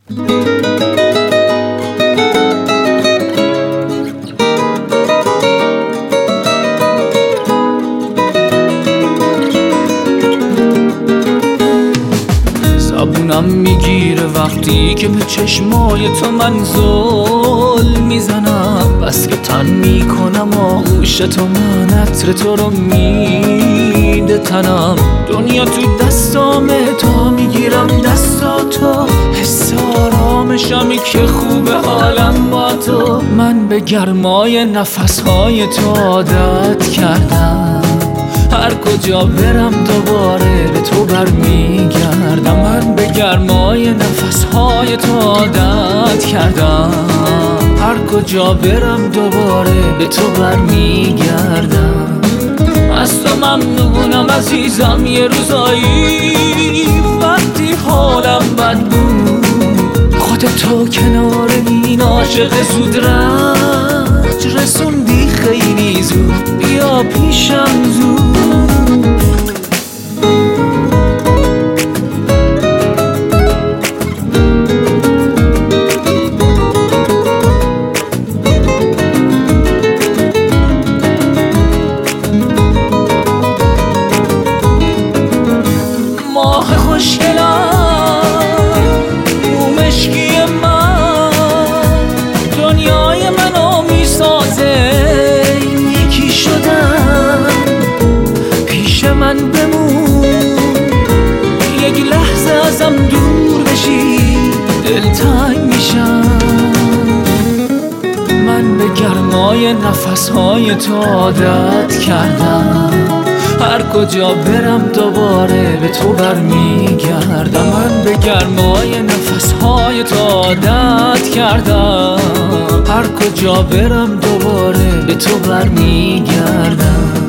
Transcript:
زبونم میگیره وقتی که به چشمای تو من زل میزنم، بس که تن میکنم آغوش تو، من عطر تو رو میده تنم. دنیا تو دستامه، تا میگیرم دستاتو، حس آرامشمی که خوبه حالم با تو. من به گرمای نفسهای تو عادت کردم، هر کجا برم دوباره به تو برمیگردم. من به گرمای نفسهای تو عادت کردم، هر کجا برم دوباره به تو برمیگردم. از تو ممنونم عزیزم یه روزایی وقتی حالم بد بود، خودتو کنار این عاشق زودرنج رسوندی خیلی زود، بیا پیشم زود. ماه خوشگلم رو مشکی من، دنیای منو میسازه یکی شدن. پیش من بمون یک لحظه ازم دور بشی، دلتنگ میشم. من به گرمای نفسهای تو عادت کردم، هر کجا برم دوباره به تو برمیگردم. من به گرمای نفسهای تو عادت کردم، هر کجا برم دوباره به تو برمیگردم.